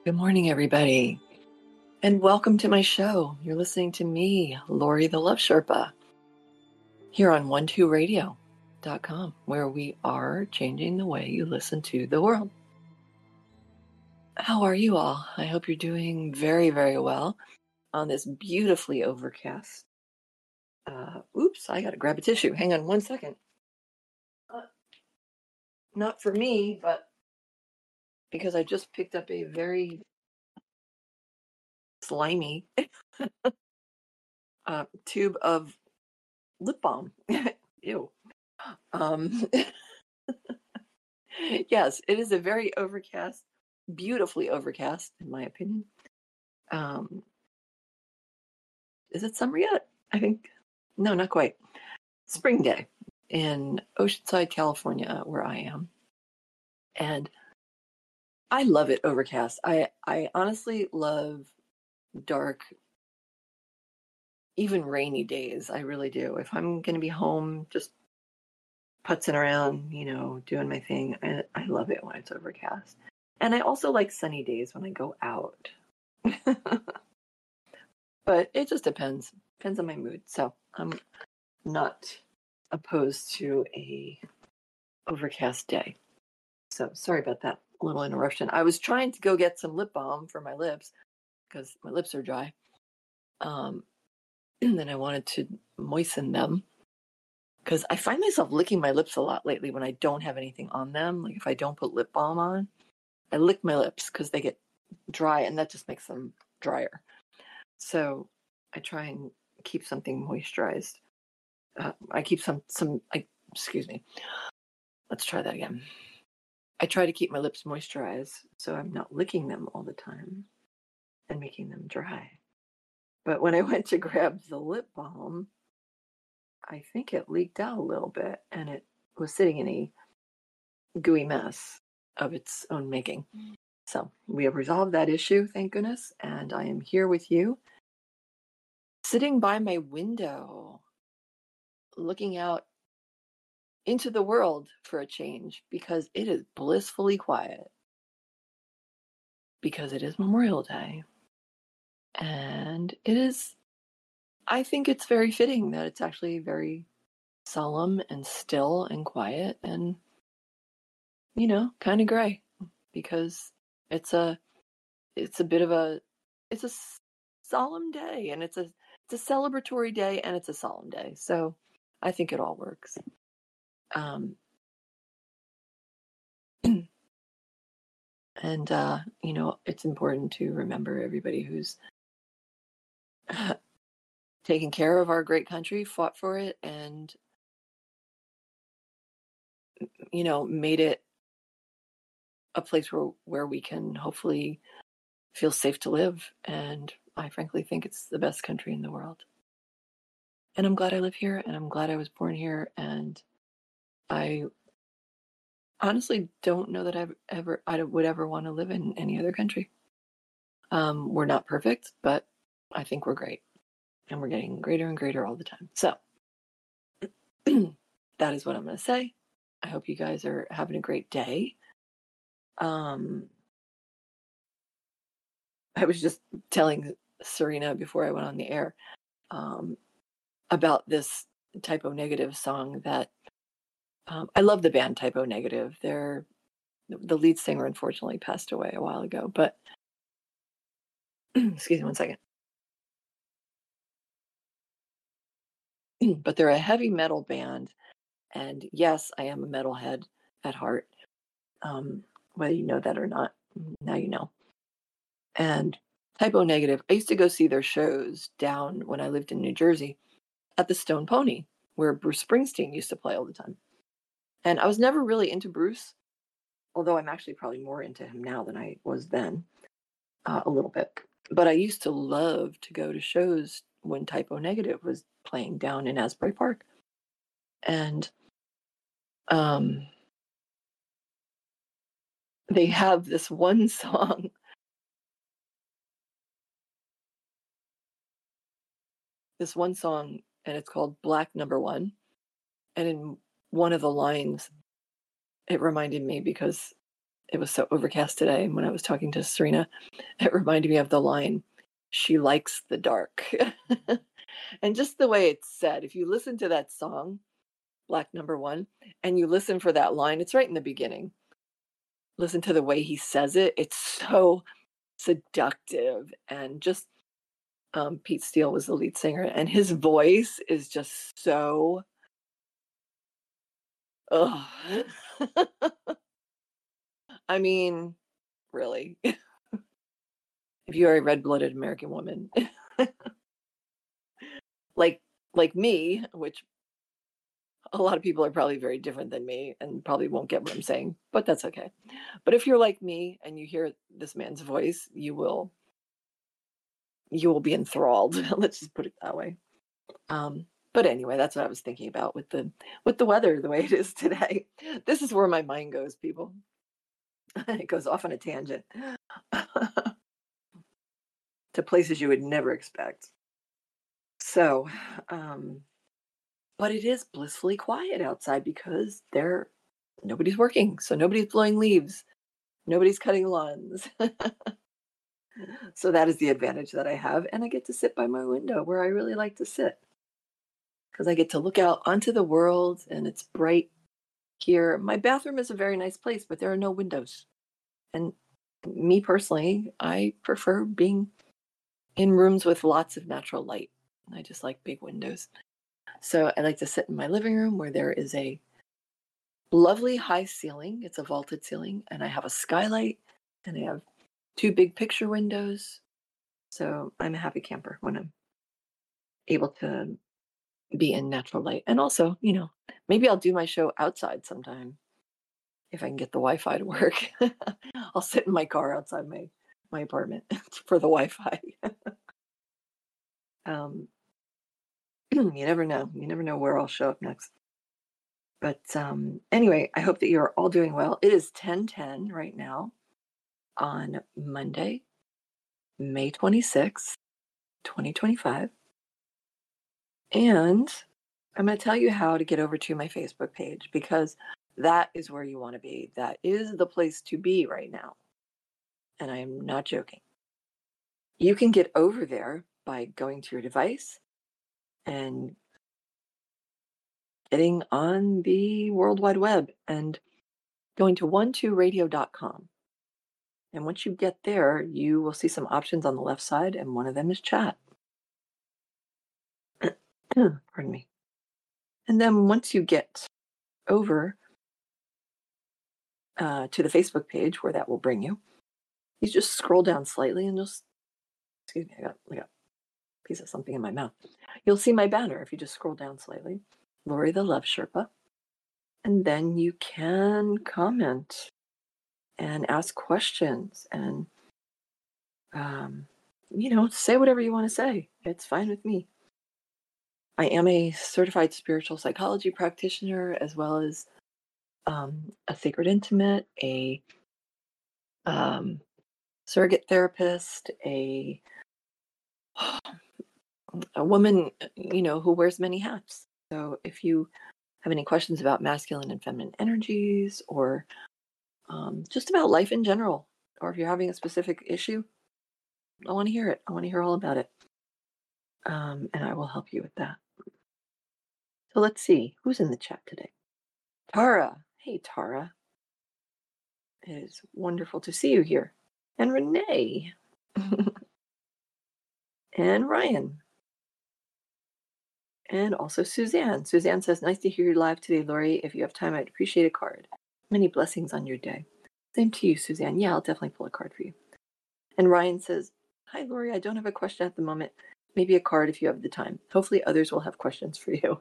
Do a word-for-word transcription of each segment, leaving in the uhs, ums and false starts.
Good morning, everybody, and welcome to my show. You're listening to me, Lori the Love Sherpa, here on one two radio dot com, where we are changing the way you listen to the world. How are you all? I hope you're doing very, very well on this beautifully overcast. Uh, oops, I gotta grab a tissue. Hang on one second. Uh, not for me, but because I just picked up a very slimy uh, tube of lip balm. Ew. Um, yes, it is a very overcast, beautifully overcast, in my opinion. Um, is it summer yet? I think, no, not quite. Spring day in Oceanside, California, where I am. And I love it overcast. I, I honestly love dark, even rainy days. I really do. If I'm going to be home, just putzing around, you know, doing my thing, I, I love it when it's overcast. And I also like sunny days when I go out. But it just depends. Depends on my mood. So I'm not opposed to a overcast day. So sorry about that little interruption. I was trying to go get some lip balm for my lips because my lips are dry. Um, and then I wanted to moisten them because I find myself licking my lips a lot lately when I don't have anything on them. Like if I don't put lip balm on, I lick my lips because they get dry and that just makes them drier. So I try and keep something moisturized. Uh, I keep some, some, I, excuse me. Let's try that again. I try to keep my lips moisturized so I'm not licking them all the time and making them dry. But when I went to grab the lip balm, I think it leaked out a little bit and it was sitting in a gooey mess of its own making. So we have resolved that issue, thank goodness. And I am here with you, sitting by my window, looking out into the world for a change because it is blissfully quiet. Because it is Memorial Day. And it is, I think it's very fitting that it's actually very solemn and still and quiet and, you know, kind of gray because it's a, it's a bit of a, it's a solemn day and it's a, it's a celebratory day and it's a solemn day. So I think it all works. Um, and, uh, you know, it's important to remember everybody who's taken care of our great country, fought for it, and, you know, made it a place where, where we can hopefully feel safe to live. And I frankly think it's the best country in the world. And I'm glad I live here and I'm glad I was born here. And I honestly don't know that I've ever, I would ever want to live in any other country. Um, we're not perfect, but I think we're great and we're getting greater and greater all the time. So that is what I'm going to say. I hope you guys are having a great day. Um, I was just telling Serena before I went on the air um, about this Typo Negative song that um, I love the band Typo Negative. They're the lead singer unfortunately passed away a while ago, but excuse me one second. But they're a heavy metal band, and yes, I am a metalhead at heart. Um, whether you know that or not, now you know. And Typo Negative, I used to go see their shows down when I lived in New Jersey at the Stone Pony, where Bruce Springsteen used to play all the time. And I was never really into Bruce, although I'm actually probably more into him now than I was then, uh, a little bit. But I used to love to go to shows when Typo Negative was playing down in Asbury Park. And um, they have this one song. This one song, and it's called Black Number One. And in one of the lines, it reminded me because it was so overcast today. And when I was talking to Serena, it reminded me of the line, "She likes the dark." And just the way it's said, if you listen to that song, Black Number One, and you listen for that line, it's right in the beginning. Listen to the way he says it. It's so seductive. And just um, Pete Steele was the lead singer, and his voice is just so. Oh, I mean, really, if you are a red-blooded American woman, like like me, which a lot of people are probably very different than me and probably won't get what I'm saying, but that's okay. But if you're like me and you hear this man's voice, you will you will be enthralled. Let's just put it that way. Um, but anyway, that's what I was thinking about with the with the weather the way it is today. This is where my mind goes, people. It goes off on a tangent to places you would never expect. So, um, but it is blissfully quiet outside because there nobody's working, so nobody's blowing leaves, nobody's cutting lawns. So that is the advantage that I have, and I get to sit by my window where I really like to sit because I get to look out onto the world and it's bright here. My bathroom is a very nice place, but there are no windows. And me personally, I prefer being in rooms with lots of natural light. I just like big windows. So I like to sit in my living room where there is a lovely high ceiling. It's a vaulted ceiling, and I have a skylight, and I have two big picture windows. So I'm a happy camper when I'm able to be in natural light. And also, you know, maybe I'll do my show outside sometime if I can get the Wi-Fi to work. I'll sit in my car outside my my apartment for the Wi-Fi. um, you never know. You never know where I'll show up next. But um, anyway, I hope that you're all doing well. It is ten ten right now on Monday, May twenty-sixth, twenty twenty-five. And I'm going to tell you how to get over to my Facebook page because that is where you want to be. That is the place to be right now. And I am not joking. You can get over there by going to your device and getting on the World Wide Web and going to one two radio dot com. And once you get there, you will see some options on the left side, and one of them is chat. Pardon me. And then once you get over uh, to the Facebook page where that will bring you, you just scroll down slightly and just, excuse me, I got, I got a piece of something in my mouth. You'll see my banner if you just scroll down slightly, Lori the Love Sherpa. And then you can comment and ask questions and, um, you know, say whatever you want to say. It's fine with me. I am a certified spiritual psychology practitioner as well as um, a sacred intimate, a um, surrogate therapist, a a woman, you know, who wears many hats. So if you have any questions about masculine and feminine energies or um, just about life in general, or if you're having a specific issue, I want to hear it. I want to hear all about it. Um, and I will help you with that. So let's see who's in the chat today. Tara. Hey, Tara. It is wonderful to see you here. And Renee. And Ryan. And also Suzanne. Suzanne says, nice to hear you live today, Lori. If you have time, I'd appreciate a card. Many blessings on your day. Same to you, Suzanne. Yeah, I'll definitely pull a card for you. And Ryan says, hi, Lori. I don't have a question at the moment. Maybe a card if you have the time. Hopefully others will have questions for you.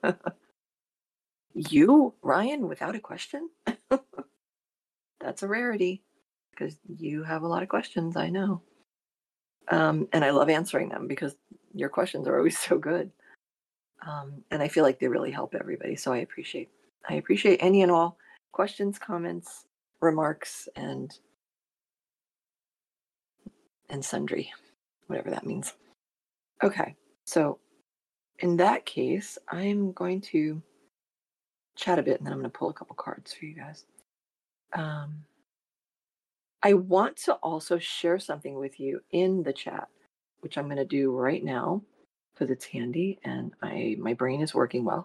You, Ryan, without a question? That's a rarity because you have a lot of questions, I know. Um, and I love answering them because your questions are always so good. Um, and I feel like they really help everybody. So I appreciate, I appreciate any and all questions, comments, remarks, and and sundry, whatever that means. Okay, so in that case, I'm going to chat a bit and then I'm going to pull a couple cards for you guys. Um, I want to also share something with you in the chat, which I'm going to do right now because it's handy and I my brain is working well.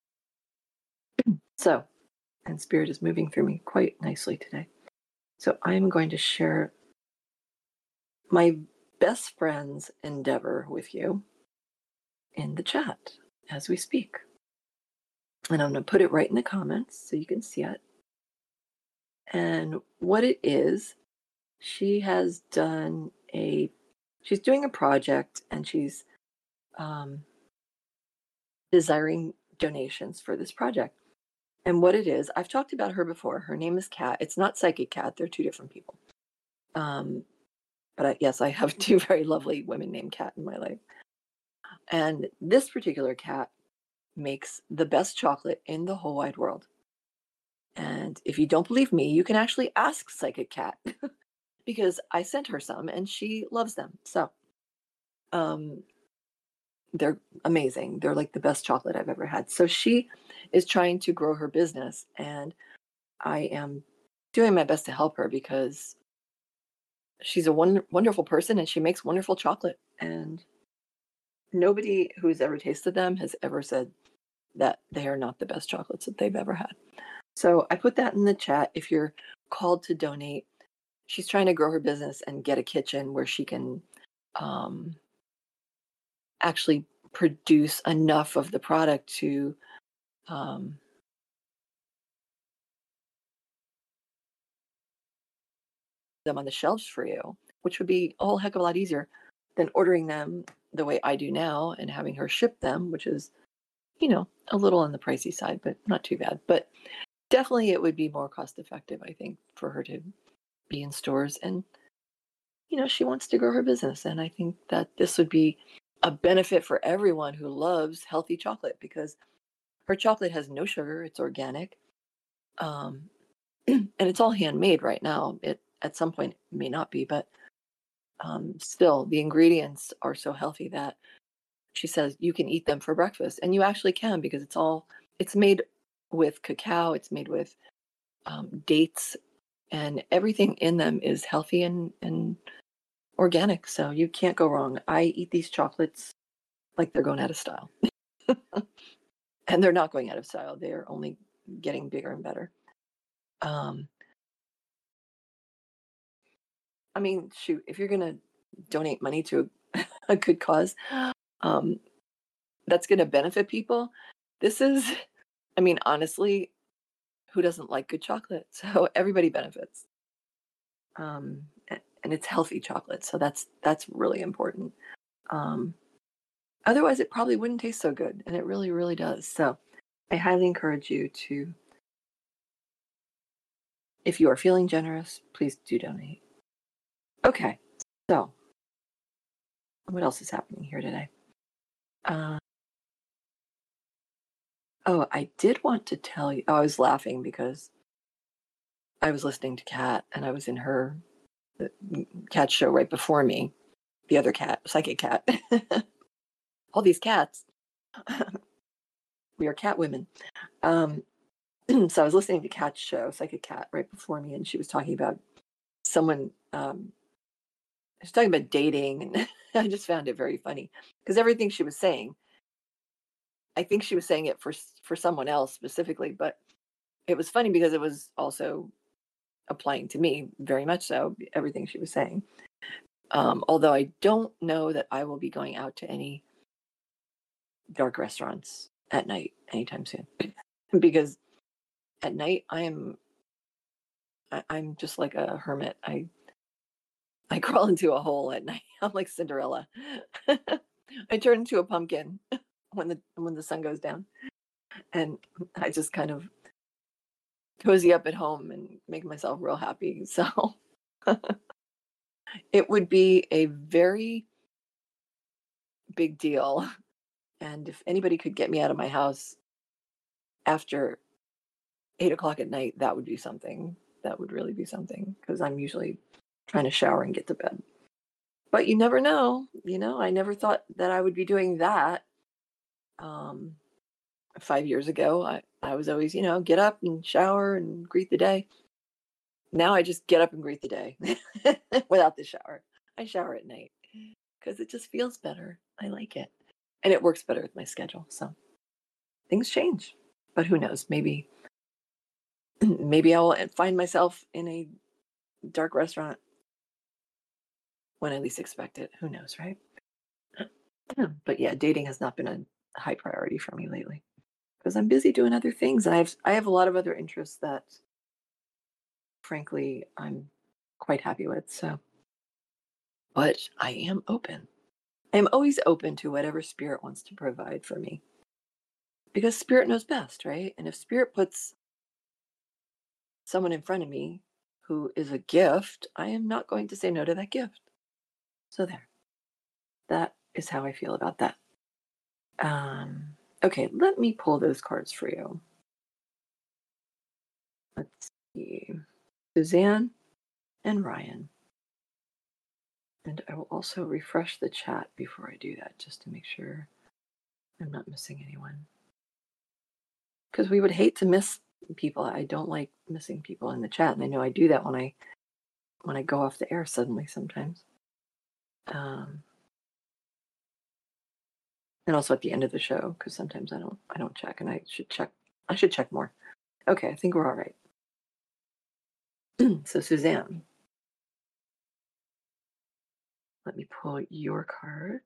So, and spirit is moving through me quite nicely today. So I'm going to share my best friend's endeavor with you in the chat as we speak. And I'm going to put it right in the comments so you can see it. And what it is, she has done a, she's doing a project and she's um, desiring donations for this project. And what it is, I've talked about her before. Her name is Kat. It's not Psychic Kat. They're two different people. Um, but I, yes, I have two very lovely women named Kat in my life. And this particular cat makes the best chocolate in the whole wide world. And if you don't believe me, you can actually ask Psychic Kat because I sent her some and she loves them. So um, they're amazing. They're like the best chocolate I've ever had. So she is trying to grow her business and I am doing my best to help her because she's a one, wonderful person and she makes wonderful chocolate. And nobody who's ever tasted them has ever said that they are not the best chocolates that they've ever had. So I put that in the chat. If you're called to donate, she's trying to grow her business and get a kitchen where she can um, actually produce enough of the product to um, them on the shelves for you, which would be a whole heck of a lot easier than ordering them the way I do now and having her ship them, which is, you know, a little on the pricey side, but not too bad. But definitely it would be more cost effective, I think, for her to be in stores. And, you know, she wants to grow her business. And I think that this would be a benefit for everyone who loves healthy chocolate because her chocolate has no sugar, it's organic. Um, and it's all handmade right now. It at some point may not be, but um, still the ingredients are so healthy that she says you can eat them for breakfast, and you actually can because it's all it's made with cacao, it's made with um, dates, and everything in them is healthy and and organic. So you can't go wrong. I eat these chocolates like they're going out of style, and they're not going out of style. They're only getting bigger and better. Um, I mean, shoot, if you're gonna donate money to a, a good cause, um, that's gonna benefit people. This is, I mean, honestly, who doesn't like good chocolate? So everybody benefits. Um, a- and it's healthy chocolate, so that's that's really important. Um, otherwise, it probably wouldn't taste so good, and it really, really does. So I highly encourage you to, if you are feeling generous, please do donate. Okay, so what else is happening here today? Uh, oh, I did want to tell you. Oh, I was laughing because I was listening to Kat, and I was in her the cat show right before me. The other cat, Psychic Kat. All these cats. We are cat women. Um, so I was listening to Kat's show, Psychic Kat, right before me, and she was talking about someone. Um, she was talking about dating, and I just found it very funny because everything she was saying, I think she was saying it for for someone else specifically, but it was funny because it was also applying to me very much so. Everything she was saying. Um, although I don't know that I will be going out to any dark restaurants at night anytime soon because at night I am I, I'm just like a hermit. I I crawl into a hole at night. I'm like Cinderella. I turn into a pumpkin when the when the sun goes down, and I just kind of cozy up at home and make myself real happy. So it would be a very big deal, and if anybody could get me out of my house after eight o'clock at night, that would be something. That would really be something because I'm usually trying to shower and get to bed. But you never know, you know. I never thought that I would be doing that. Um, five years ago, I I was always, you know, get up and shower and greet the day. Now I just get up and greet the day without the shower. I shower at night because it just feels better. I like it. And it works better with my schedule. So things change. But who knows? Maybe maybe I'll find myself in a dark restaurant when I least expect it. Who knows, right? But yeah, dating has not been a high priority for me lately because I'm busy doing other things. I have I have a lot of other interests that frankly I'm quite happy with. So, but I am open. I am always open to whatever spirit wants to provide for me because spirit knows best, right? And if spirit puts someone in front of me who is a gift, I am not going to say no to that gift. So there. That is how I feel about that. Um, okay, let me pull those cards for you. Let's see. Suzanne and Ryan. And I will also refresh the chat before I do that just to make sure I'm not missing anyone. Because we would hate to miss people. I don't like missing people in the chat, and I know I do that when I when I go off the air suddenly sometimes. Um, and also at the end of the show, because sometimes I don't I don't check, and I should check. I should check more. Okay, I think we're all right. So Suzanne, let me pull your card.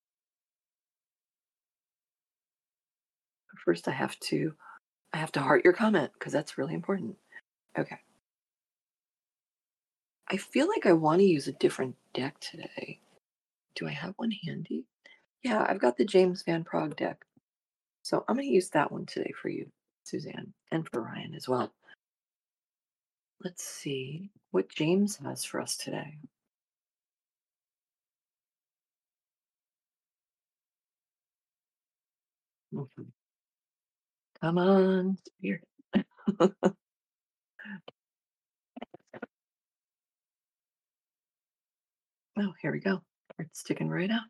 First, I have to I have to heart your comment because that's really important. Okay. I feel like I want to use a different deck today. Do I have one handy? Yeah, I've got the James Van Prague deck. So I'm going to use that one today for you, Suzanne, and for Ryan as well. Let's see what James has for us today. Mhm. Come on, Spirit. Oh, here we go. It's sticking right out.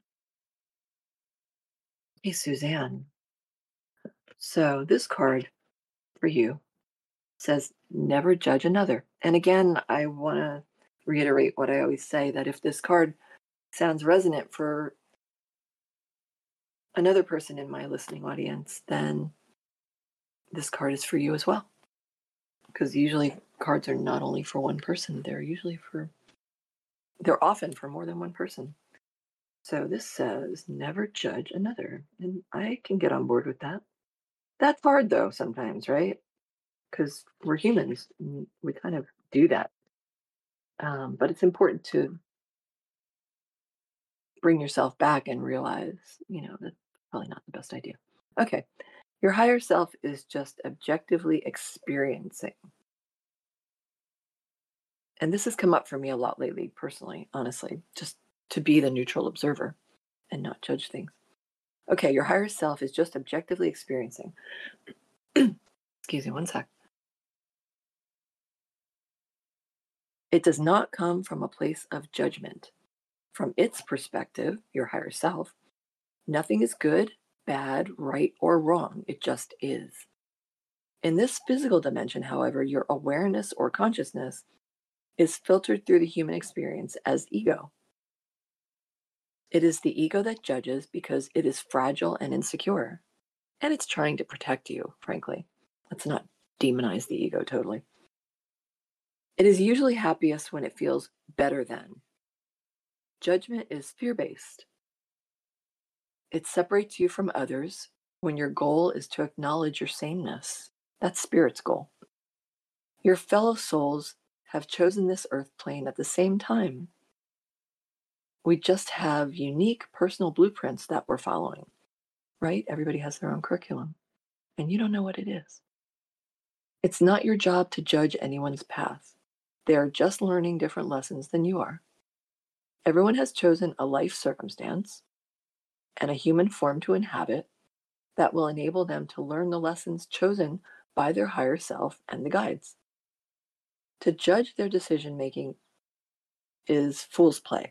Hey, Suzanne. So this card for you says never judge another. And again, I want to reiterate what I always say that if this card sounds resonant for another person in my listening audience, then this card is for you as well. Because usually cards are not only for one person, they're usually for, they're often for more than one person. So this says never judge another. And I can get on board with that. That's hard though, sometimes, right? Because we're humans. And we kind of do that. Um, but it's important to bring yourself back and realize, you know, that's probably not the best idea. Okay. Your higher self is just objectively experiencing. And this has come up for me a lot lately, personally, honestly, just to be the neutral observer and not judge things. Okay, your higher self is just objectively experiencing. Excuse me, one sec. It does not come from a place of judgment. From its perspective, your higher self, nothing is good, bad, right, or wrong. It just is. In this physical dimension, however, your awareness or consciousness is filtered through the human experience as ego. It is the ego that judges because it is fragile and insecure. And it's trying to protect you, frankly. Let's not demonize the ego totally. It is usually happiest when it feels better than. Judgment is fear based. It separates you from others when your goal is to acknowledge your sameness. That's spirit's goal. Your fellow souls have chosen this earth plane at the same time. We just have unique personal blueprints that we're following, right? Everybody has their own curriculum, and you don't know what it is. It's not your job to judge anyone's path. They are just learning different lessons than you are. Everyone has chosen a life circumstance and a human form to inhabit that will enable them to learn the lessons chosen by their higher self and the guides. To judge their decision making is fool's play.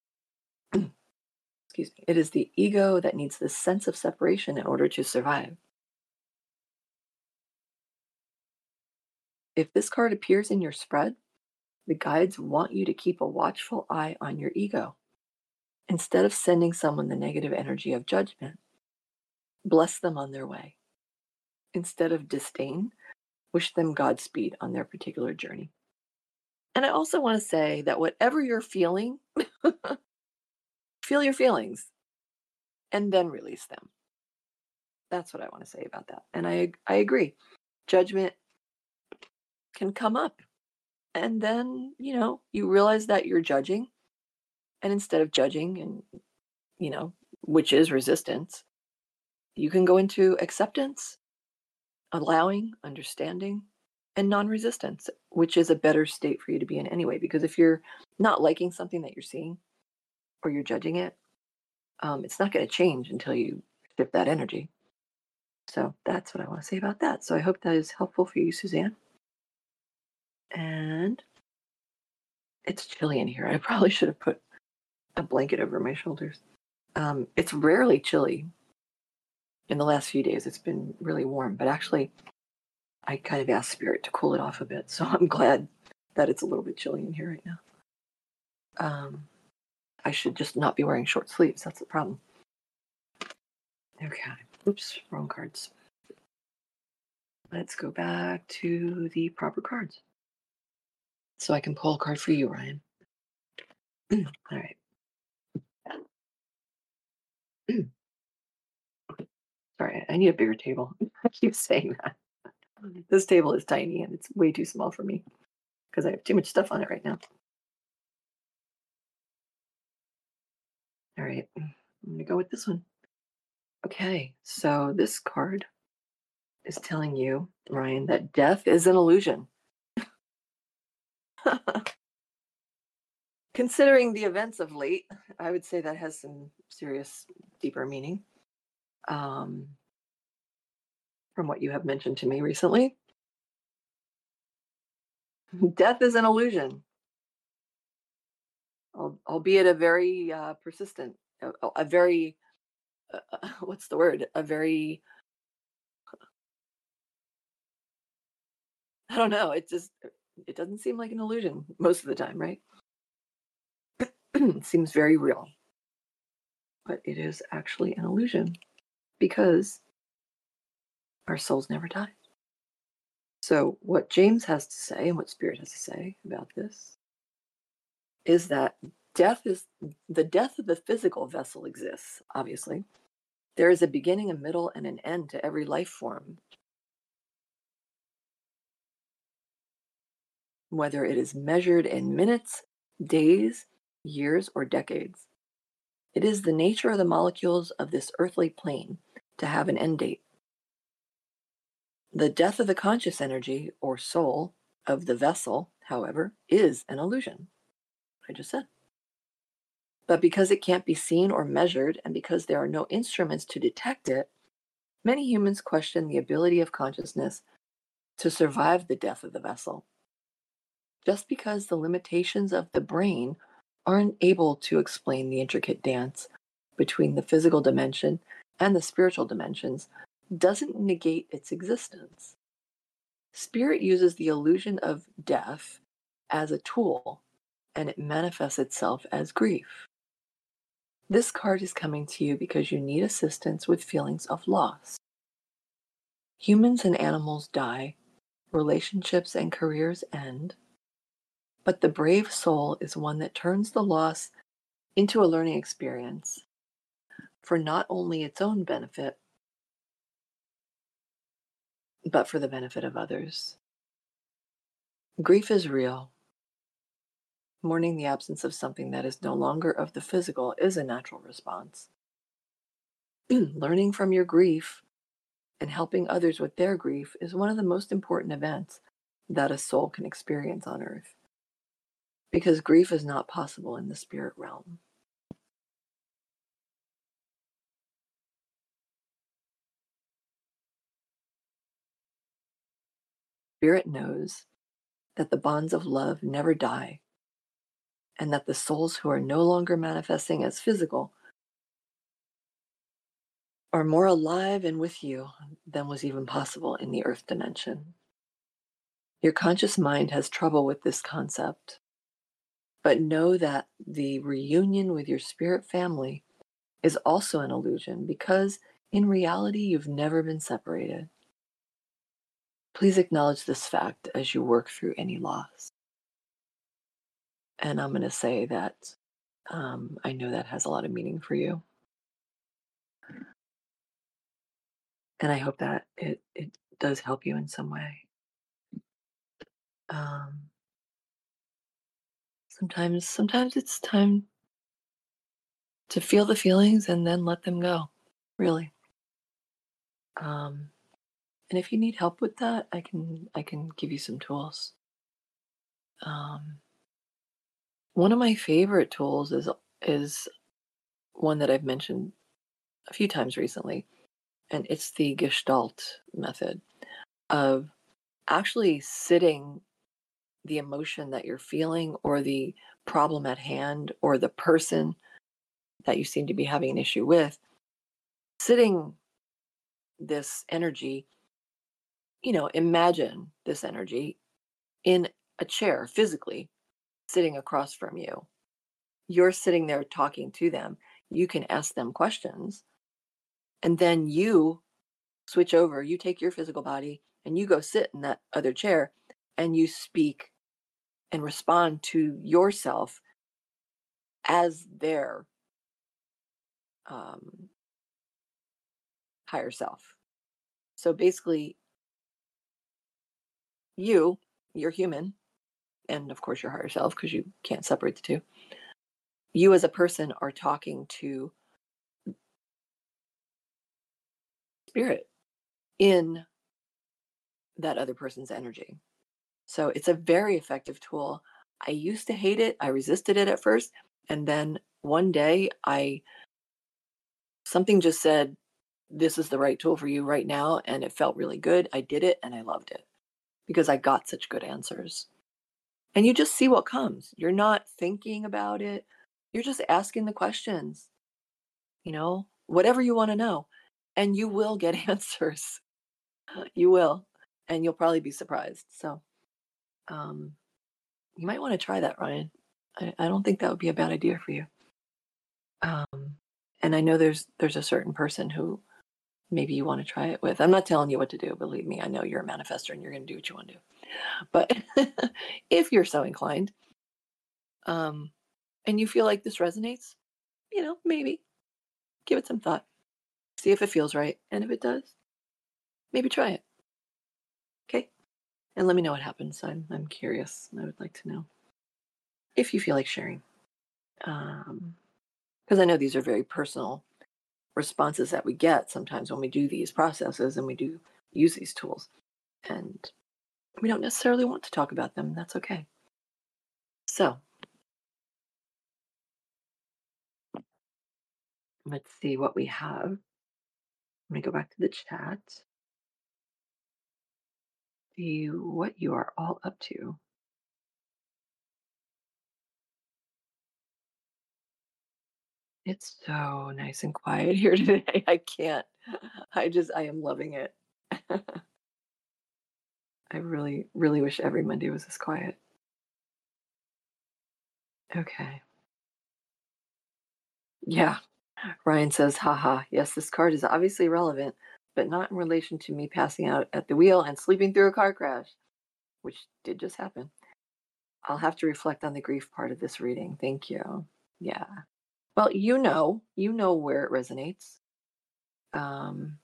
Excuse me. It is the ego that needs this sense of separation in order to survive. If this card appears in your spread, The guides want you to keep a watchful eye on your ego. Instead of sending someone the negative energy of judgment, bless them on their way. Instead of disdain, wish them Godspeed on their particular journey. And I also want to say that whatever you're feeling, feel your feelings and then release them. That's what I want to say about that. And I I agree. Judgment can come up. And then, you know, you realize that you're judging. And instead of judging and, you know, which is resistance, you can go into acceptance, allowing, understanding, and non-resistance, which is a better state for you to be in anyway. Because if you're not liking something that you're seeing or you're judging it, um, it's not going to change until you shift that energy. So that's what I want to say about that. So I hope that is helpful for you, Suzanne. And it's chilly in here. I probably should have put a blanket over my shoulders. Um, it's rarely chilly. In the last few days, it's been really warm, but actually, I kind of asked Spirit to cool it off a bit. So I'm glad that it's a little bit chilly in here right now. Um, I should just not be wearing short sleeves. That's the problem. Okay. Oops, wrong cards. Let's go back to the proper cards. So I can pull a card for you, Ryan. All right. Sorry, I need a bigger table. I keep saying that. This table is tiny and it's way too small for me because I have too much stuff on it right now. All right, I'm going to go with this one. Okay, so this card is telling you, Ryan, that death is an illusion. Considering the events of late, I would say that has some serious, deeper meaning um, from what you have mentioned to me recently. Death is an illusion, albeit a very uh, persistent, a, a very, uh, what's the word? A very, I don't know. It just, it doesn't seem like an illusion most of the time, right? It seems very real. But it is actually an illusion because our souls never die. So, what James has to say and what Spirit has to say about this is that death is the death of the physical vessel exists, obviously. There is a beginning, a middle, and an end to every life form, whether it is measured in minutes, days, years, or decades. It is the nature of the molecules of this earthly plane to have an end date. The death of the conscious energy or soul of the vessel, however, is an illusion. I just said. But because it can't be seen or measured, and because there are no instruments to detect it, many humans question the ability of consciousness to survive the death of the vessel. Just because the limitations of the brain aren't able to explain the intricate dance between the physical dimension and the spiritual dimensions doesn't negate its existence. Spirit uses the illusion of death as a tool, and it manifests itself as grief. This card is coming to you because you need assistance with feelings of loss. Humans and animals die, relationships and careers end, but the brave soul is one that turns the loss into a learning experience for not only its own benefit, but for the benefit of others. Grief is real. Mourning the absence of something that is no longer of the physical is a natural response. Learning from your grief and helping others with their grief is one of the most important events that a soul can experience on earth, because grief is not possible in the spirit realm. Spirit knows that the bonds of love never die, and that the souls who are no longer manifesting as physical are more alive and with you than was even possible in the earth dimension. Your conscious mind has trouble with this concept, but know that the reunion with your spirit family is also an illusion because in reality, you've never been separated. Please acknowledge this fact as you work through any loss. And I'm going to say that um, I know that has a lot of meaning for you. And I hope that it, it does help you in some way. Um, sometimes, sometimes it's time to feel the feelings and then let them go, really. Um, and if you need help with that, I can I can give you some tools. Um, one of my favorite tools is is one that I've mentioned a few times recently, and it's the Gestalt method of actually sitting the emotion that you're feeling or the problem at hand or the person that you seem to be having an issue with, sitting this energy, you know, imagine this energy in a chair physically sitting across from you. You're sitting there talking to them. You can ask them questions. And then you switch over, you take your physical body and you go sit in that other chair and you speak and respond to yourself as their um, higher self. So basically, you, you're human, and of course, your higher self, because you can't separate the two. You as a person are talking to spirit in that other person's energy. So it's a very effective tool. I used to hate it. I resisted it at first. And then one day I something just said, this is the right tool for you right now. And it felt really good. I did it and I loved it because I got such good answers. And you just see what comes. You're not thinking about it. You're just asking the questions, you know, whatever you want to know. And you will get answers. You will. And you'll probably be surprised. So um, you might want to try that, Ryan. I, I don't think that would be a bad idea for you. Um, and I know there's there's a certain person who maybe you want to try it with. I'm not telling you what to do. Believe me, I know you're a manifestor and you're going to do what you want to do. But if you're so inclined, um, and you feel like this resonates, you know, maybe give it some thought. See if it feels right. And if it does, maybe try it. Okay? And let me know what happens. I'm I'm curious. I would like to know if you feel like sharing. Um, because I know these are very personal responses that we get sometimes when we do these processes and we do use these tools. And we don't necessarily want to talk about them. That's okay. So let's see what we have. Let me go back to the chat. See what you are all up to. It's so nice and quiet here today. I can't. I just, I am loving it. I really, really wish every Monday was this quiet. Okay. Yeah. Ryan says, haha, yes, this card is obviously relevant, but not in relation to me passing out at the wheel and sleeping through a car crash, which did just happen. I'll have to reflect on the grief part of this reading. Thank you. Yeah. Well, you know, you know where it resonates. Um,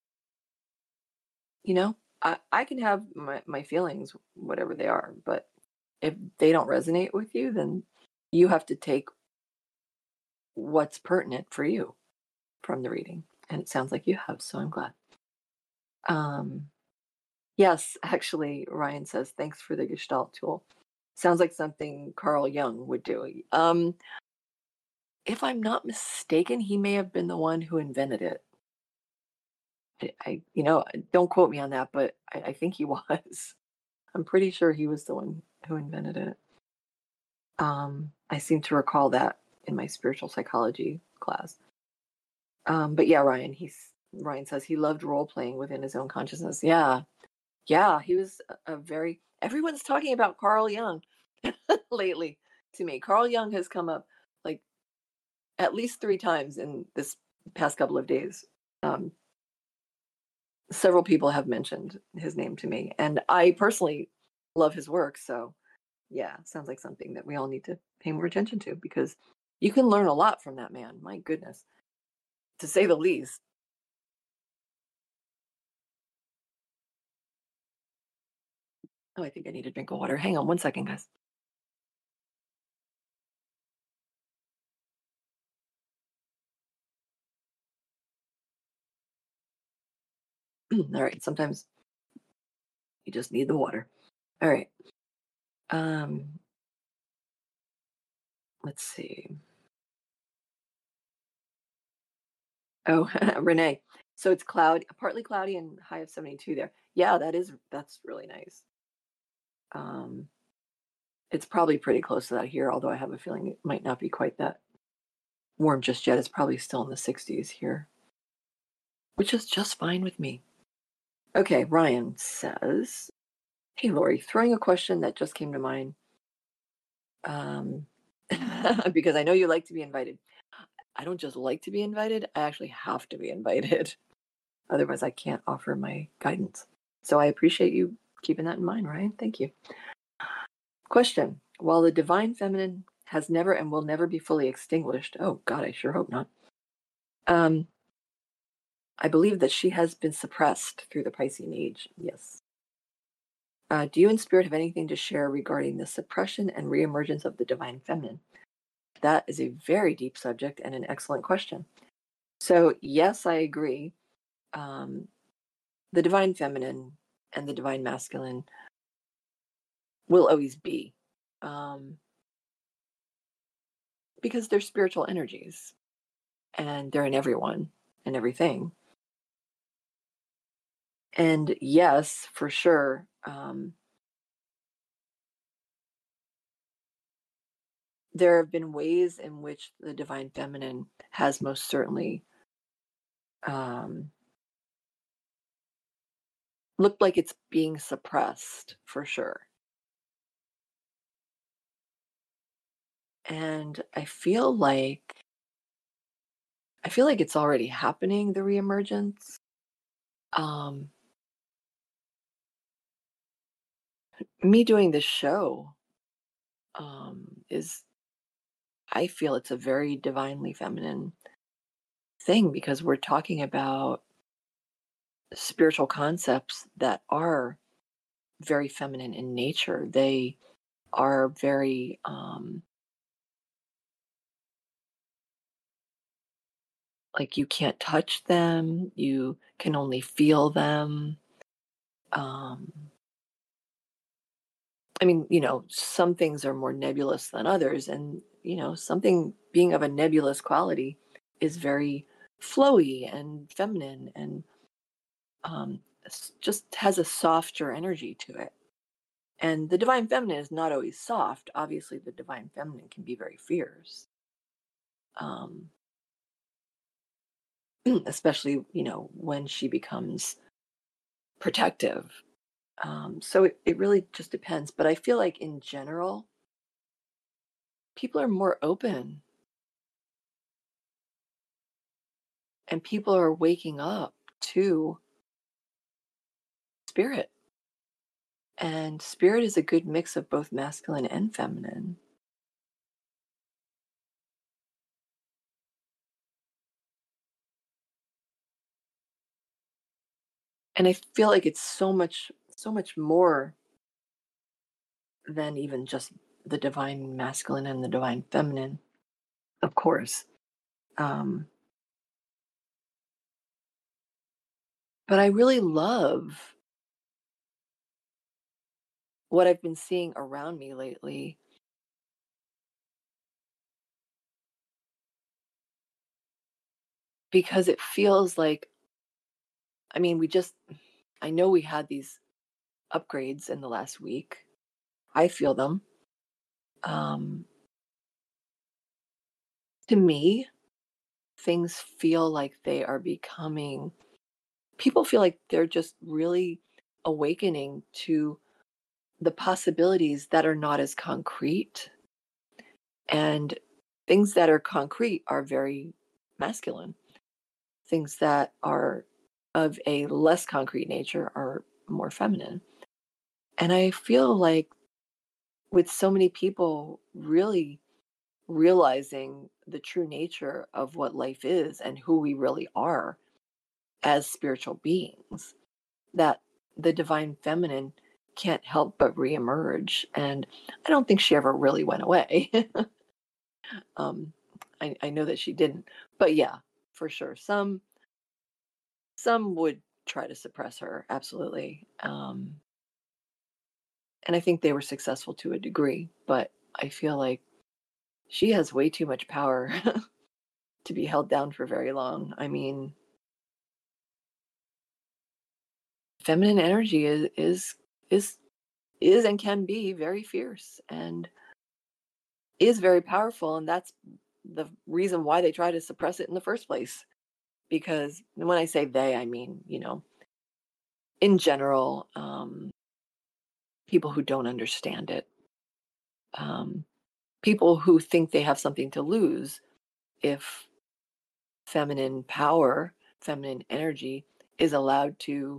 you know, I, I can have my, my feelings, whatever they are, but if they don't resonate with you, then you have to take what's pertinent for you from the reading. And it sounds like you have, so I'm glad. Um, yes, actually, Ryan says, thanks for the Gestalt tool. Sounds like something Carl Jung would do. Um, if I'm not mistaken, he may have been the one who invented it. I, I you know, don't quote me on that, but I, I think he was. I'm pretty sure he was the one who invented it. Um, I seem to recall that in my spiritual psychology class. Um, but yeah, Ryan, he's Ryan says he loved role playing within his own consciousness. Yeah, Yeah, he was a, a very everyone's talking about Carl Jung lately to me. Carl Jung has come up like at least three times in this past couple of days. Um, several people have mentioned his name to me, and I personally love his work. So, yeah, sounds like something that we all need to pay more attention to because you can learn a lot from that man. My goodness, to say the least. Oh, I think I need a drink of water. Hang on one second, guys. All right, sometimes you just need the water. All right. Um, let's see. Oh, Renee. So it's cloud, partly cloudy and high of seventy-two there. Yeah, that is that's really nice. Um, it's probably pretty close to that here, although I have a feeling it might not be quite that warm just yet. It's probably still in the sixties here, which is just fine with me. Okay, Ryan says, "Hey Lori, throwing a question that just came to mind, um, because I know you like to be invited. I don't just like to be invited; I actually have to be invited. Otherwise, I can't offer my guidance. So I appreciate you keeping that in mind, Ryan. Thank you." Question: while the divine feminine has never and will never be fully extinguished, oh God, I sure hope not. Um, I believe that she has been suppressed through the Piscean age. Yes. Uh, do you in spirit have anything to share regarding the suppression and reemergence of the divine feminine? That is a very deep subject and an excellent question. So, yes, I agree. Um, the divine feminine and the divine masculine will always be um, because they're spiritual energies and they're in everyone and everything. And yes, for sure, um, there have been ways in which the divine feminine has most certainly um, looked like it's being suppressed for sure. And I feel like I feel like it's already happening, the reemergence. Um, me doing this show um, is, I feel it's a very divinely feminine thing because we're talking about spiritual concepts that are very feminine in nature. They are very um, like you can't touch them, you can only feel them. Um, I mean, you know, some things are more nebulous than others, and you know, something being of a nebulous quality is very flowy and feminine, and um, s- just has a softer energy to it. And the divine feminine is not always soft. Obviously, the divine feminine can be very fierce, um, especially you know when she becomes protective. Um, so it, it really just depends. But I feel like in general, people are more open and people are waking up to spirit. And spirit is a good mix of both masculine and feminine. And I feel like it's so much, so much more than even just the divine masculine and the divine feminine, of course. Um, but I really love what I've been seeing around me lately because it feels like, I mean, we just, I know we had these upgrades in the last week. I feel them. Um, to me, things feel like they are becoming, people feel like they're just really awakening to the possibilities that are not as concrete. And things that are concrete are very masculine. Things that are of a less concrete nature are more feminine. And I feel like with so many people really realizing the true nature of what life is and who we really are as spiritual beings, that the divine feminine can't help but reemerge. And I don't think she ever really went away. um, I, I know that she didn't, but yeah, for sure. Some some would try to suppress her, absolutely. Um, and I think they were successful to a degree, but I feel like she has way too much power to be held down for very long. I mean, feminine energy is is is is and can be very fierce and is very powerful, and that's the reason why they try to suppress it in the first place. Because when I say they, I mean, you know, in general, um, people who don't understand it, um, people who think they have something to lose if feminine power, feminine energy is allowed to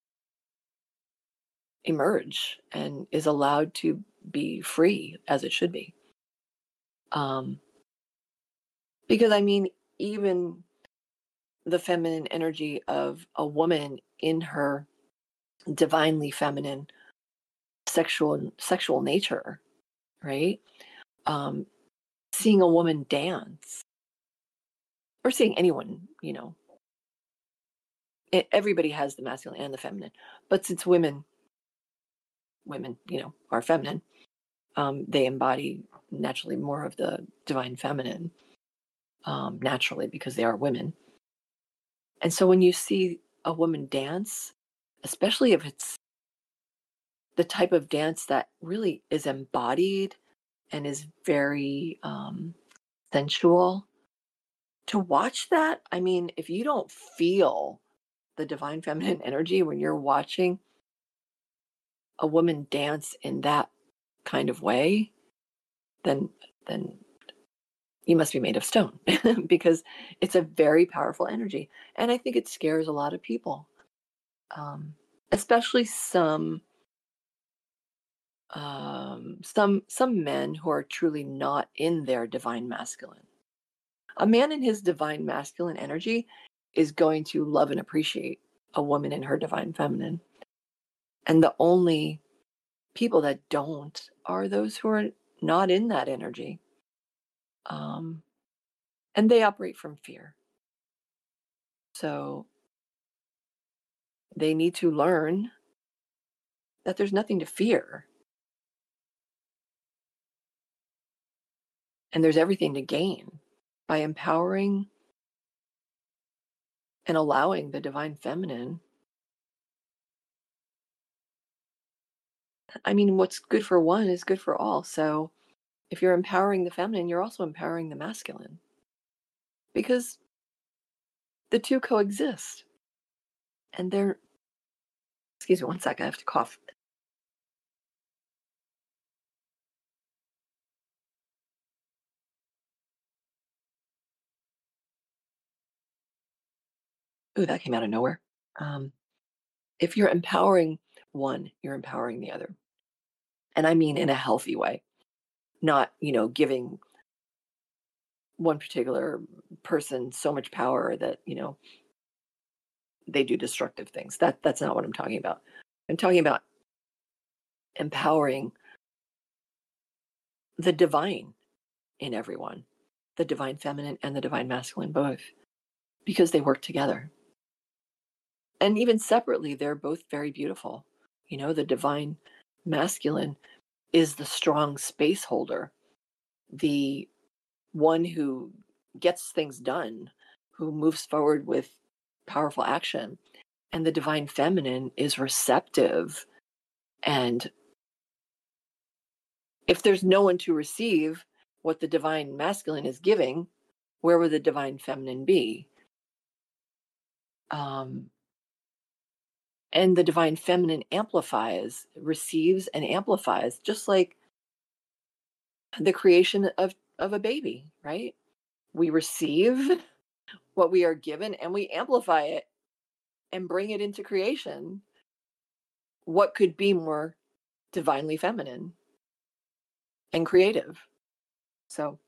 emerge and is allowed to be free as it should be. Um, because I mean, even the feminine energy of a woman in her divinely feminine sexual sexual nature, right? Um, seeing a woman dance or seeing anyone, you know, it, everybody has the masculine and the feminine, but since women, women, you know, are feminine, um, they embody naturally more of the divine feminine, um, naturally because they are women. And so when you see a woman dance, especially if it's the type of dance that really is embodied and is very um, sensual, to watch that, I mean, if you don't feel the divine feminine energy when you're watching a woman dance in that kind of way, then then you must be made of stone because it's a very powerful energy. And I think it scares a lot of people, um, especially some um, some some men who are truly not in their divine masculine. A man in his divine masculine energy is going to love and appreciate a woman in her divine feminine. And the only people that don't are those who are not in that energy. Um, and they operate from fear. So they need to learn that there's nothing to fear and there's everything to gain by empowering and allowing the divine feminine. I mean, what's good for one is good for all. So if you're empowering the feminine, you're also empowering the masculine because the two coexist. And they're, excuse me one second, I have to cough. Ooh, that came out of nowhere. Um, if you're empowering one, you're empowering the other. And I mean in a healthy way, not, you know, giving one particular person so much power that, you know, they do destructive things. That that's not what I'm talking about. I'm talking about empowering the divine in everyone, the divine feminine and the divine masculine both, because they work together. And even separately, they're both very beautiful. You know, the divine masculine is the strong space holder, the one who gets things done, who moves forward with powerful action. And the divine feminine is receptive. And if there's no one to receive what the divine masculine is giving, where would the divine feminine be? Um, And the divine feminine amplifies, receives and amplifies, just like the creation of of a baby, right? We receive what we are given and we amplify it and bring it into creation. What could be more divinely feminine and creative? So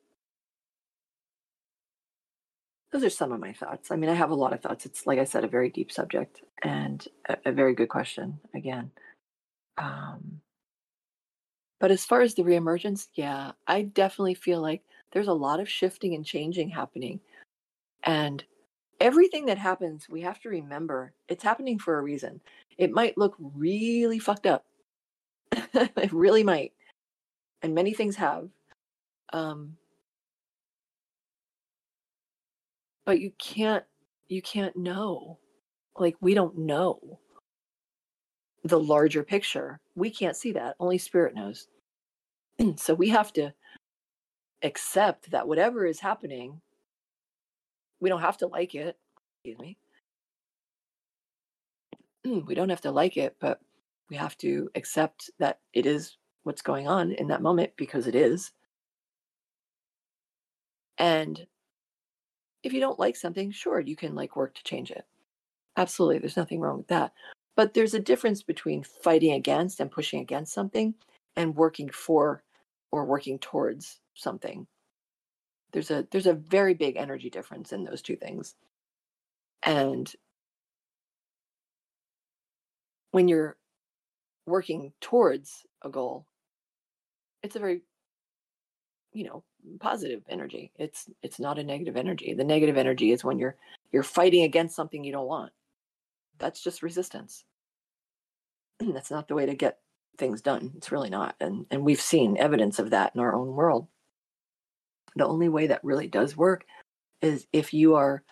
those are some of my thoughts. I mean, I have a lot of thoughts. It's, like I said, a very deep subject and a, a very good question again. Um, but as far as the reemergence, yeah, I definitely feel like there's a lot of shifting and changing happening. And everything that happens, we have to remember it's happening for a reason. It might look really fucked up. It really might. And many things have. Um, but you can't you can't know. Like, we don't know the larger picture. We can't see that. Only spirit knows. So we have to accept that whatever is happening, we don't have to like it. Excuse me. We don't have to like it, but we have to accept that it is what's going on in that moment because it is. And if you don't like something, sure, you can like work to change it. Absolutely. There's nothing wrong with that. But there's a difference between fighting against and pushing against something and working for or working towards something. There's a there's a very big energy difference in those two things. And when you're working towards a goal, it's a very, you know, positive energy. It's it's not a negative energy. The negative energy is when you're you're fighting against something you don't want. That's just resistance. That's not the way to get things done. It's really not. And and we've seen evidence of that in our own world. The only way that really does work is if you are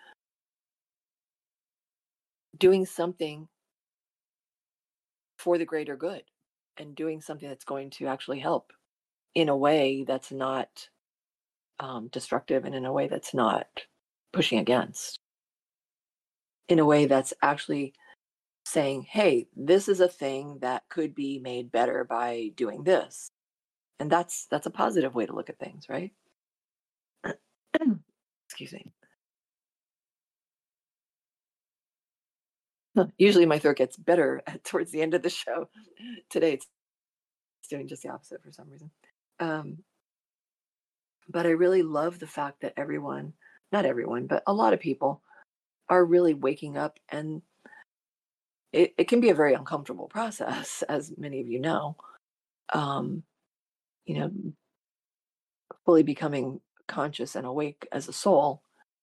doing something for the greater good and doing something that's going to actually help in a way that's not um, destructive and in a way that's not pushing against, in a way that's actually saying, hey, this is a thing that could be made better by doing this. And that's that's a positive way to look at things, right? Excuse me. Usually my throat gets better towards the end of the show. Today it's doing just the opposite for some reason. Um, but I really love the fact that everyone, not everyone, but a lot of people are really waking up, and it, it can be a very uncomfortable process, as many of you know. Um, you know, fully becoming conscious and awake as a soul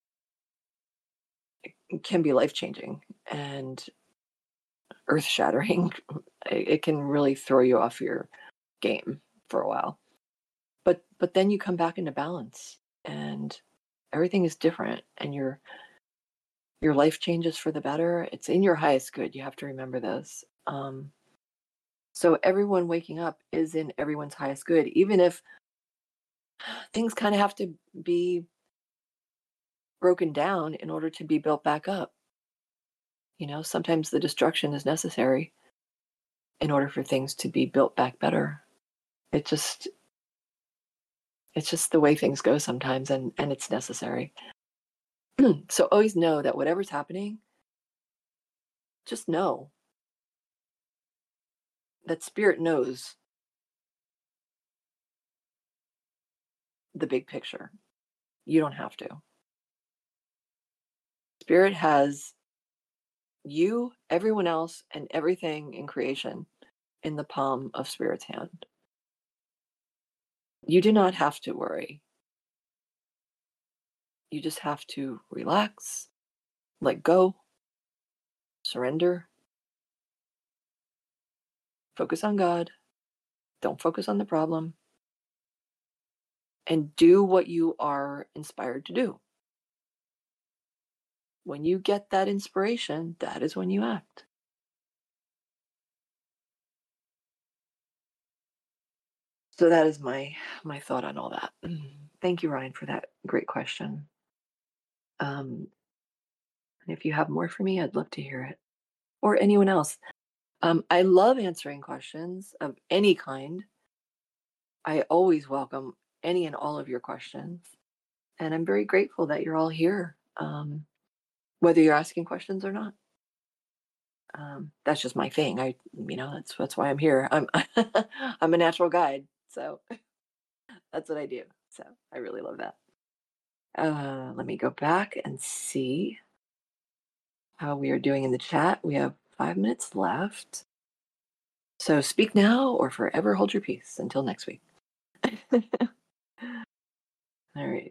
can be life changing and earth shattering. It, it can really throw you off your game for a while. But but then you come back into balance and everything is different and your your life changes for the better. It's in your highest good. You have to remember this. Um, so everyone waking up is in everyone's highest good, even if things kind of have to be broken down in order to be built back up. You know, sometimes the destruction is necessary in order for things to be built back better. It just it's just the way things go sometimes, and and it's necessary. So always know that whatever's happening, just know that spirit knows the big picture. You don't have to. Spirit has you, everyone else, and everything in creation in the palm of spirit's hand. You do not have to worry. You just have to relax, let go, surrender, focus on God, don't focus on the problem, and do what you are inspired to do. When you get that inspiration, that is when you act. So that is my my thought on all that. Thank you, Ryan, for that great question. Um, and if you have more for me, I'd love to hear it. or anyone else. Um, I love answering questions of any kind. I always welcome any and all of your questions. And I'm very grateful that you're all here, um, whether you're asking questions or not. Um, that's just my thing. I, you know, that's that's why I'm here. I'm I'm a natural guide, so that's what I do. So I really love that. Uh, let me go back and see how we are doing in the chat. We have five minutes left. So speak now or forever hold your peace until next week. All right.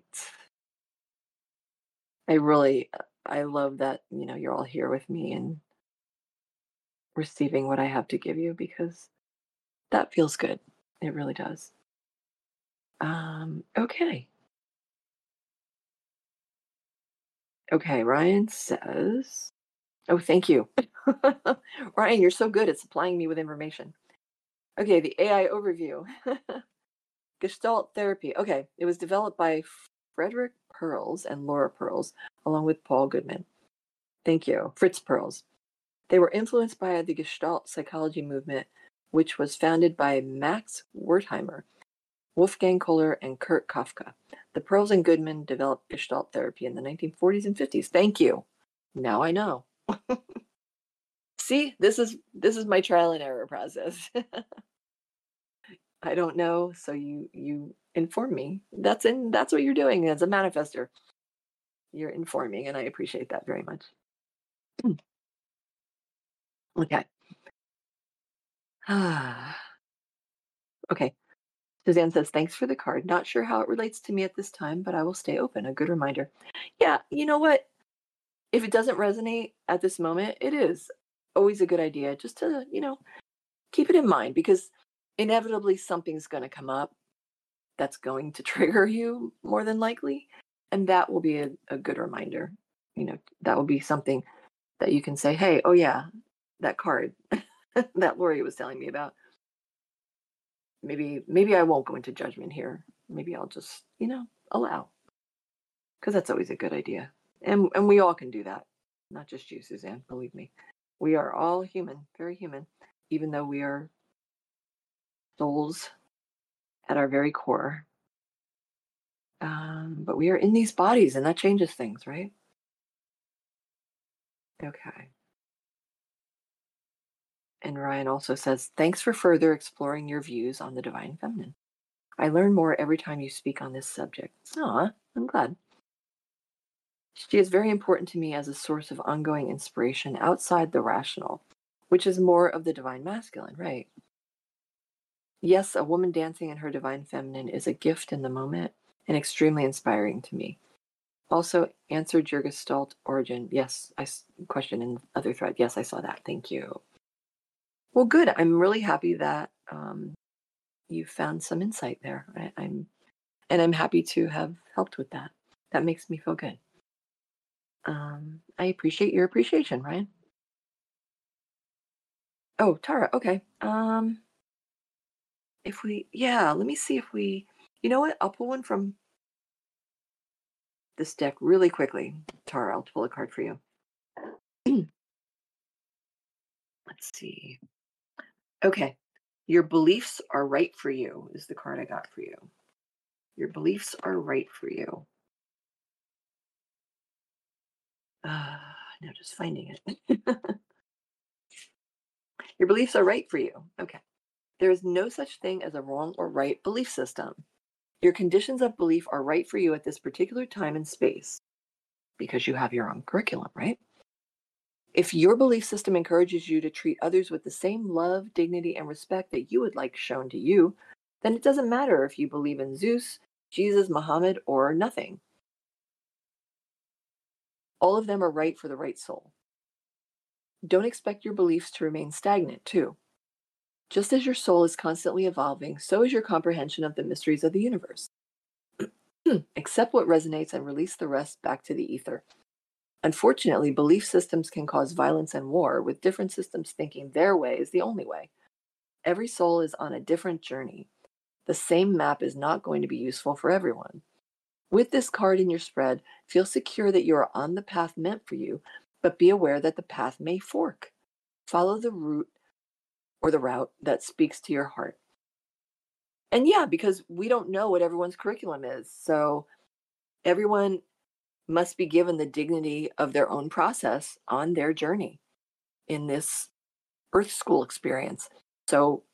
I really, I love that, you know, you're all here with me and receiving what I have to give you because that feels good. It really does. Um, okay. Okay. Ryan says, oh, thank you. Ryan, you're so good at supplying me with information. Okay. The A I overview. Gestalt therapy. Okay. It was developed by Frederick Perls and Laura Perls, along with Paul Goodman. Thank you. Fritz Perls. They were influenced by the Gestalt psychology movement, which was founded by Max Wertheimer, Wolfgang Kohler, and Kurt Kafka. The Perls and Goodman developed Gestalt therapy in the nineteen forties and fifties. Thank you. Now I know. See, this is this is my trial and error process. I don't know, so you you inform me. That's in that's what you're doing as a manifester. You're informing, and I appreciate that very much. Okay. Okay. Suzanne says, thanks for the card. Not sure how it relates to me at this time, but I will stay open. A good reminder. Yeah, you know what? If it doesn't resonate at this moment, it is always a good idea just to, you know, keep it in mind because inevitably something's going to come up that's going to trigger you more than likely. And that will be a, a good reminder. You know, that will be something that you can say, hey, oh yeah, that card that Lori was telling me about. Maybe, maybe I won't go into judgment here. Maybe I'll just, you know, allow. Because that's always a good idea. And and we all can do that. Not just you, Suzanne, believe me. We are all human, very human, even though we are souls at our very core. Um, but we are in these bodies, and that changes things, right? Okay. And Ryan also says, thanks for further exploring your views on the divine feminine. I learn more every time you speak on this subject. Aw, I'm glad. She is very important to me as a source of ongoing inspiration outside the rational, which is more of the divine masculine, right? Yes, a woman dancing in her divine feminine is a gift in the moment and extremely inspiring to me. Also, answered your Gestalt origin. Yes, I question in other thread. Yes, I saw that. Thank you. Well, good. I'm really happy that um, you found some insight there. I, I'm, and I'm happy to have helped with that. That makes me feel good. Um, I appreciate your appreciation, Ryan. Oh, Tara. Okay. Um, if we, yeah, let me see if we, you know what? I'll pull one from this deck really quickly. Tara, I'll pull a card for you. Let's see. Okay. Your beliefs are right for you is the card I got for you. Your beliefs are right for you. Uh, now just finding it. Your beliefs are right for you. Okay. There is no such thing as a wrong or right belief system. Your conditions of belief are right for you at this particular time and space because you have your own curriculum, right? If your belief system encourages you to treat others with the same love, dignity, and respect that you would like shown to you, then it doesn't matter if you believe in Zeus, Jesus, Muhammad, or nothing. All of them are right for the right soul. Don't expect your beliefs to remain stagnant, too. Just as your soul is constantly evolving, so is your comprehension of the mysteries of the universe. Accept what resonates and release the rest back to the ether. Unfortunately, belief systems can cause violence and war, with different systems thinking their way is the only way. Every soul is on a different journey. The same map is not going to be useful for everyone. With this card in your spread, feel secure that you are on the path meant for you, but be aware that the path may fork. follow the route or the route that speaks to your heart. And yeah, because we don't know what everyone's curriculum is. So everyone must be given the dignity of their own process on their journey in this Earth School experience. So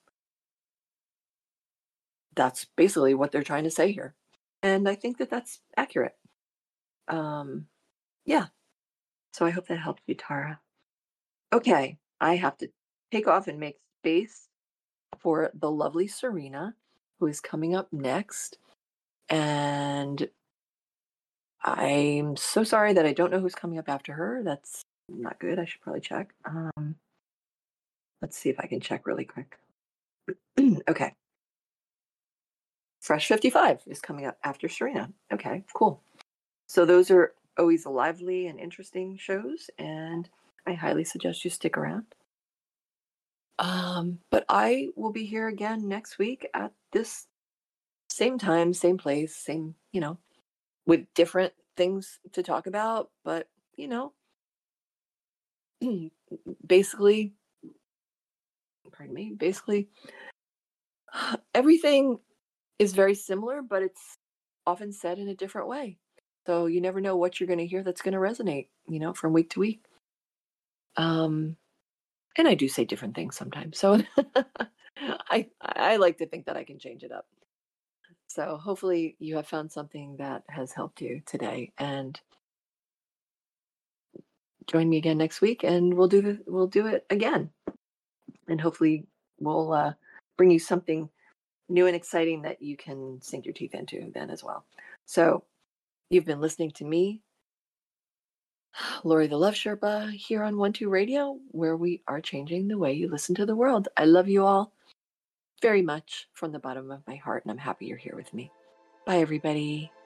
that's basically what they're trying to say here. And I think that that's accurate. Um, yeah. So I hope that helped you, Tara. Okay. I have to take off and make space for the lovely Serena, who is coming up next. And I'm so sorry that I don't know who's coming up after her. That's not good. I should probably check. Um, let's see if I can check really quick. Okay. Fresh fifty-five is coming up after Serena. Okay, cool. So those are always lively and interesting shows, and I highly suggest you stick around. Um, but I will be here again next week at this same time, same place, same, you know, with different things to talk about, but, you know, basically, pardon me, basically everything is very similar, but it's often said in a different way. So you never know what you're going to hear that's going to resonate, you know, from week to week. Um, and I do say different things sometimes. So I I like to think that I can change it up. So hopefully you have found something that has helped you today, and join me again next week, and we'll do the we'll do it again, and hopefully we'll uh, bring you something new and exciting that you can sink your teeth into then as well. So you've been listening to me, Lori the Love Sherpa, here on One Two Radio, where we are changing the way you listen to the world. I love you all very much from the bottom of my heart, and I'm happy you're here with me. Bye, everybody.